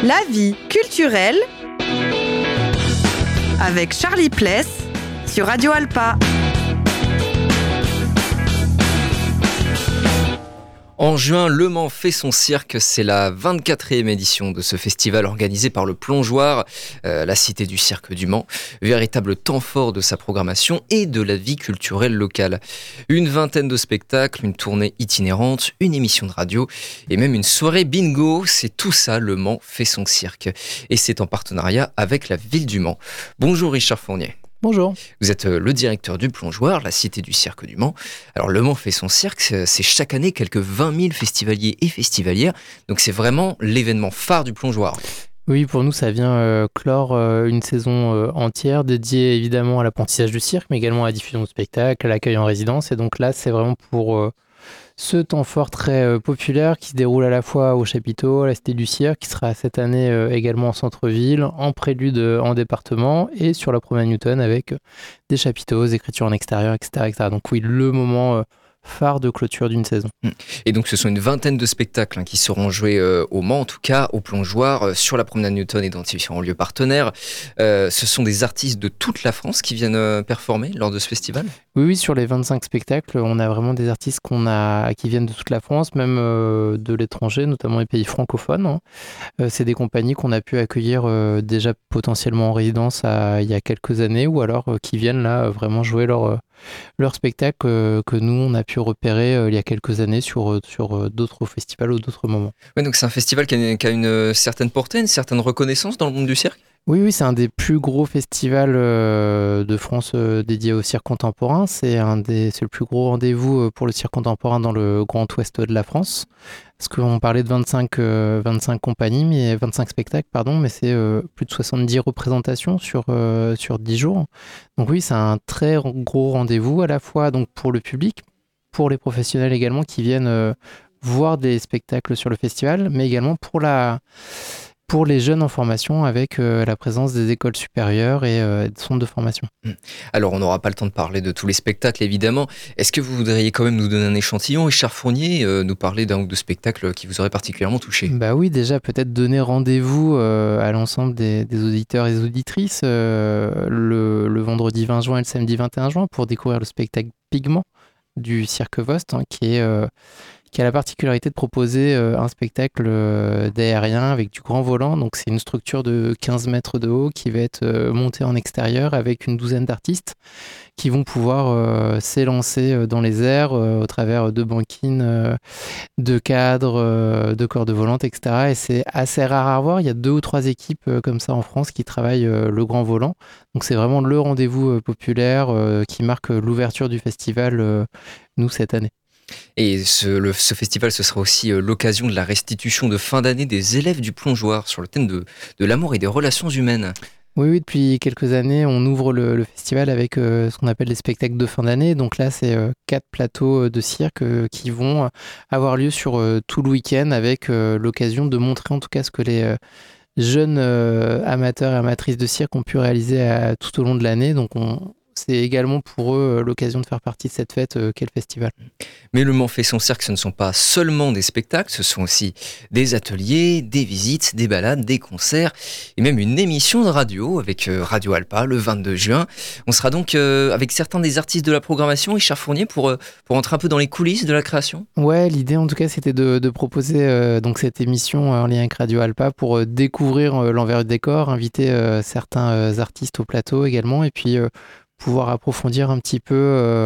La vie culturelle avec Charlie Pless sur Radio Alpa. En juin, Le Mans fait son cirque. C'est la 24e édition de ce festival organisé par le Plongeoir, la cité du cirque du Mans. Véritable temps fort de sa programmation et de la vie culturelle locale. Une vingtaine de spectacles, une tournée itinérante, une émission de radio et même une soirée bingo. C'est tout ça, Le Mans fait son cirque. Et c'est en partenariat avec la ville du Mans. Bonjour Richard Fournier. Bonjour. Vous êtes le directeur du Plongeoir, la cité du cirque du Mans. Alors Le Mans fait son cirque, c'est chaque année quelques 20 000 festivaliers et festivalières. Donc c'est vraiment l'événement phare du Plongeoir. Oui, pour nous, ça vient clore une saison entière dédiée évidemment à l'apprentissage du cirque, mais également à la diffusion de spectacles, à l'accueil en résidence. Et donc là, c'est vraiment pour ce temps fort très populaire qui se déroule à la fois au chapiteau, à la cité du cirque, qui sera cette année également en centre-ville, en prélude en département et sur la promenade Newton avec des chapiteaux, des écritures en extérieur, etc., etc. Donc oui, le moment phare de clôture d'une saison. Et donc ce sont une vingtaine de spectacles qui seront joués au Mans, en tout cas au Plongeoir, sur la promenade Newton et dans différents lieux partenaires. Ce sont des artistes de toute la France qui viennent performer lors de ce festival ? Oui, sur les 25 spectacles, on a vraiment des artistes qui viennent de toute la France, même de l'étranger, notamment les pays francophones. C'est des compagnies qu'on a pu accueillir déjà potentiellement en résidence il y a quelques années, ou alors qui viennent là vraiment jouer leur spectacle que nous, on a pu repérer il y a quelques années sur d'autres festivals ou d'autres moments. Ouais, donc c'est un festival qui a une certaine portée, une certaine reconnaissance dans le monde du cirque ? Oui, c'est un des plus gros festivals de France dédié au cirque contemporain. C'est le plus gros rendez-vous pour le cirque contemporain dans le Grand Ouest de la France. Parce qu'on parlait de 25 compagnies, mais 25 spectacles, mais c'est plus de 70 représentations sur 10 jours. Donc oui, c'est un très gros rendez-vous à la fois donc pour le public, pour les professionnels également qui viennent voir des spectacles sur le festival, mais également pour les jeunes en formation avec la présence des écoles supérieures et des centres de formation. Alors, on n'aura pas le temps de parler de tous les spectacles, évidemment. Est-ce que vous voudriez quand même nous donner un échantillon, Richard Fournier, nous parler d'un ou deux spectacles qui vous auraient particulièrement touché ? Bah oui, déjà, peut-être donner rendez-vous à l'ensemble des auditeurs et des auditrices le vendredi 20 juin et le samedi 21 juin pour découvrir le spectacle Pigment du Cirque Vost, qui a la particularité de proposer un spectacle d'aérien avec du grand volant. Donc c'est une structure de 15 mètres de haut qui va être montée en extérieur avec une douzaine d'artistes qui vont pouvoir s'élancer dans les airs au travers de banquines, de cadres, de cordes volantes, etc. Et c'est assez rare à voir. Il y a 2 ou 3 équipes comme ça en France qui travaillent le grand volant. Donc c'est vraiment le rendez-vous populaire qui marque l'ouverture du festival, nous, cette année. Et ce festival, ce sera aussi l'occasion de la restitution de fin d'année des élèves du Plongeoir sur le thème de l'amour et des relations humaines. Oui, depuis quelques années, on ouvre le festival avec ce qu'on appelle les spectacles de fin d'année. Donc là, c'est 4 plateaux de cirque qui vont avoir lieu sur tout le week-end avec l'occasion de montrer en tout cas ce que les jeunes amateurs et amatrices de cirque ont pu réaliser tout au long de l'année. Donc c'est également pour eux l'occasion de faire partie de cette fête qu'est le festival. Mais Le Mans fait son cirque, ce ne sont pas seulement des spectacles, ce sont aussi des ateliers, des visites, des balades, des concerts et même une émission de radio avec Radio Alpa le 22 juin. On sera donc avec certains des artistes de la programmation, Richard Fournier, pour entrer un peu dans les coulisses de la création. Ouais, l'idée en tout cas c'était de proposer donc cette émission en lien avec Radio Alpa pour découvrir l'envers du décor, inviter certains artistes au plateau également et puis pouvoir approfondir un petit peu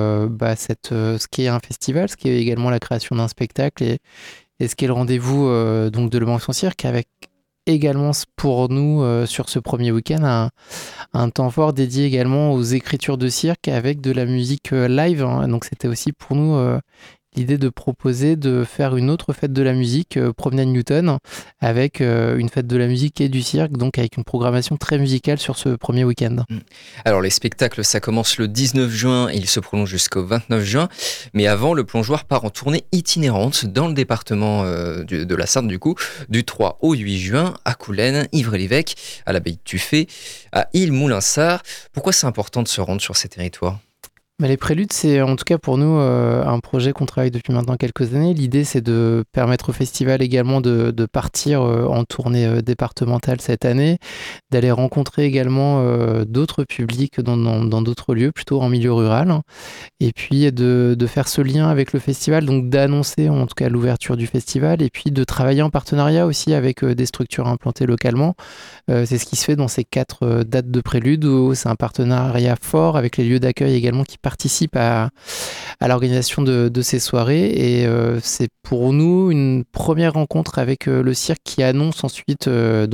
ce qu'est un festival, ce qu'est également la création d'un spectacle et ce qu'est le rendez-vous donc de Le Mans fait son cirque avec également pour nous sur ce premier week-end un temps fort dédié également aux écritures de cirque avec de la musique live. Donc c'était aussi pour nous l'idée de proposer de faire une autre fête de la musique, Promenade Newton, avec une fête de la musique et du cirque, donc avec une programmation très musicale sur ce premier week-end. Alors les spectacles, ça commence le 19 juin et il se prolonge jusqu'au 29 juin. Mais avant, le Plongeoir part en tournée itinérante dans le département de la Sarthe, du coup, du 3 au 8 juin, à Coulennes, Ivry-l'Évêque, à l'Abbaye de Tuffet, à Ille-Moulinsart. Pourquoi c'est important de se rendre sur ces territoires ? Les Préludes, c'est en tout cas pour nous un projet qu'on travaille depuis maintenant quelques années. L'idée, c'est de permettre au festival également de partir en tournée départementale cette année, d'aller rencontrer également d'autres publics dans d'autres lieux, plutôt en milieu rural, et puis de faire ce lien avec le festival, donc d'annoncer en tout cas l'ouverture du festival, et puis de travailler en partenariat aussi avec des structures implantées localement. C'est ce qui se fait dans ces 4 dates de Préludes, où c'est un partenariat fort avec les lieux d'accueil également qui participent à l'organisation de ces soirées. Et c'est pour nous une première rencontre avec le cirque qui annonce ensuite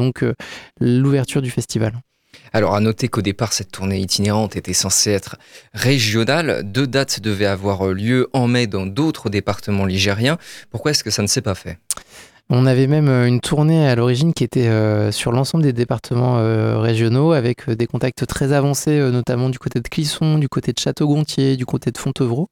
l'ouverture du festival. Alors à noter qu'au départ, cette tournée itinérante était censée être régionale. 2 dates devaient avoir lieu en mai dans d'autres départements ligériens. Pourquoi est-ce que ça ne s'est pas fait ? On avait même une tournée à l'origine qui était sur l'ensemble des départements régionaux, avec des contacts très avancés, notamment du côté de Clisson, du côté de Château-Gontier, du côté de Fontevraud.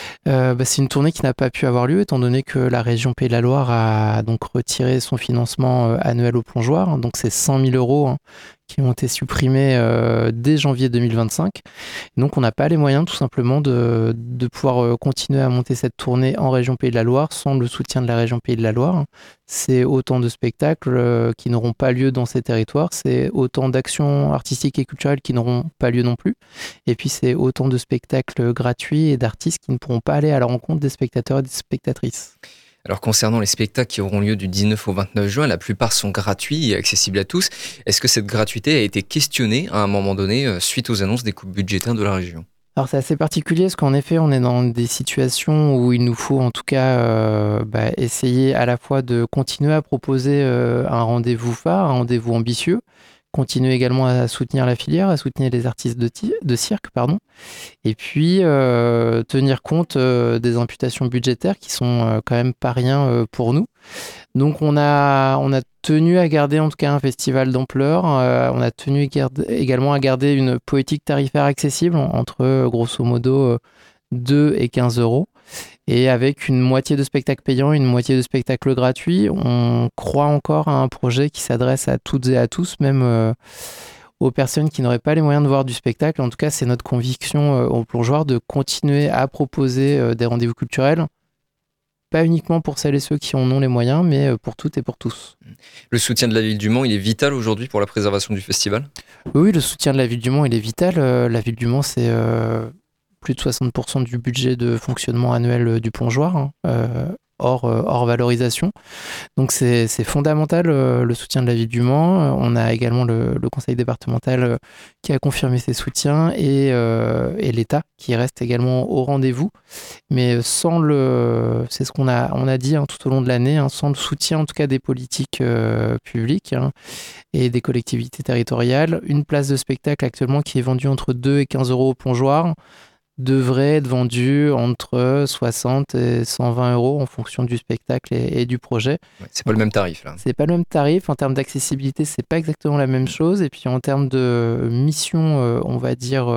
C'est une tournée qui n'a pas pu avoir lieu, étant donné que la région Pays de la Loire a donc retiré son financement annuel au plongeoir. Donc c'est 100 000 € qui ont été supprimés dès janvier 2025. Donc on n'a pas les moyens tout simplement de pouvoir continuer à monter cette tournée en région Pays de la Loire sans le soutien de la région Pays de la Loire. C'est autant de spectacles qui n'auront pas lieu dans ces territoires, c'est autant d'actions artistiques et culturelles qui n'auront pas lieu non plus, et puis c'est autant de spectacles gratuits et d'artistes qui ne pourront pas aller à la rencontre des spectateurs et des spectatrices. Alors concernant les spectacles qui auront lieu du 19 au 29 juin, la plupart sont gratuits et accessibles à tous. Est-ce que cette gratuité a été questionnée à un moment donné suite aux annonces des coupes budgétaires de la région ? Alors c'est assez particulier parce qu'en effet on est dans des situations où il nous faut en tout cas essayer à la fois de continuer à proposer un rendez-vous phare, un rendez-vous ambitieux, continuer également à soutenir la filière, à soutenir les artistes de cirque, et puis tenir compte des imputations budgétaires qui sont quand même pas rien pour nous. Donc on a tenu à garder en tout cas un festival d'ampleur, on a tenu également à garder une politique tarifaire accessible entre grosso modo 2 et 15 €, et avec une moitié de spectacles payants et une moitié de spectacles gratuits. On croit encore à un projet qui s'adresse à toutes et à tous, même aux personnes qui n'auraient pas les moyens de voir du spectacle. En tout cas, c'est notre conviction au plongeoir de continuer à proposer des rendez-vous culturels, pas uniquement pour celles et ceux qui en ont les moyens, mais pour toutes et pour tous. Le soutien de la ville du Mans, il est vital aujourd'hui pour la préservation du festival ? Oui, le soutien de la ville du Mans, il est vital. La ville du Mans, c'est plus de 60% du budget de fonctionnement annuel du plongeoir, hors valorisation. Donc c'est fondamental le soutien de la ville du Mans. On a également le conseil départemental qui a confirmé ses soutiens, et l'État qui reste également au rendez-vous. Mais c'est ce qu'on a dit tout au long de l'année, sans le soutien en tout cas des politiques publiques et des collectivités territoriales, une place de spectacle actuellement qui est vendue entre 2 et 15 € au plongeoir devrait être vendu entre 60 et 120 € en fonction du spectacle et du projet. Ouais, c'est pas le même tarif là. C'est pas le même tarif. En termes d'accessibilité, c'est pas exactement la même chose. Et puis en termes de mission, on va dire,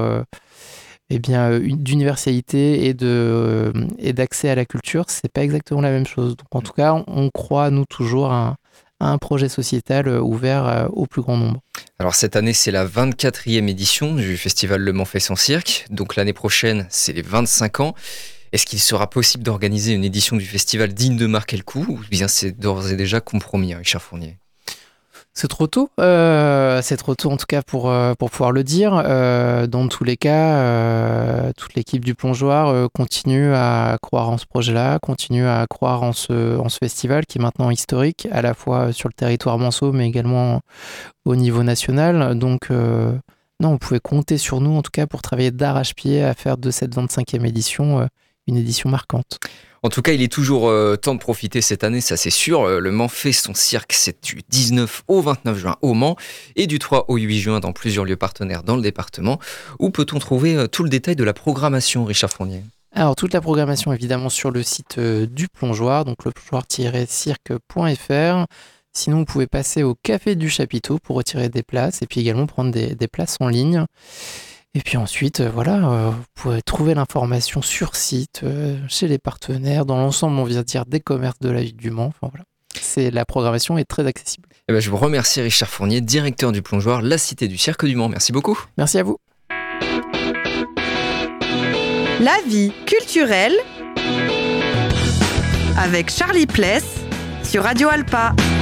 d'universalité et d'accès à la culture, c'est pas exactement la même chose. Donc en tout cas, on croit, nous, toujours à un projet sociétal ouvert au plus grand nombre. Alors cette année, c'est la 24e édition du festival Le Mans fait son cirque. Donc l'année prochaine, c'est les 25 ans. Est-ce qu'il sera possible d'organiser une édition du festival digne de marquer le coup, ou bien c'est d'ores et déjà compromis, Richard Fournier ? C'est trop tôt. C'est trop tôt en tout cas pour pouvoir le dire. Dans tous les cas, toute l'équipe du plongeoir continue à croire en ce projet-là, continue à croire en ce festival qui est maintenant historique, à la fois sur le territoire manceau, mais également au niveau national. Donc, non, vous pouvez compter sur nous en tout cas pour travailler d'arrache-pied à faire de cette 25e édition une édition marquante. En tout cas, il est toujours temps de profiter cette année, ça c'est sûr. Le Mans fait son cirque, c'est du 19 au 29 juin au Mans et du 3 au 8 juin dans plusieurs lieux partenaires dans le département. Où peut-on trouver tout le détail de la programmation, Richard Fournier ? Alors, toute la programmation évidemment sur le site du plongeoir, donc le plongeoir-cirque.fr. Sinon, vous pouvez passer au Café du Chapiteau pour retirer des places et puis également prendre des places en ligne. Et puis ensuite, vous pouvez trouver l'information sur site, chez les partenaires, dans l'ensemble, on vient dire, des commerces de la ville du Mans. Enfin, voilà. La programmation est très accessible. Je vous remercie Richard Fournier, directeur du plongeoir La Cité du Cirque du Mans. Merci beaucoup. Merci à vous. La vie culturelle avec Charlie Pless sur Radio Alpa.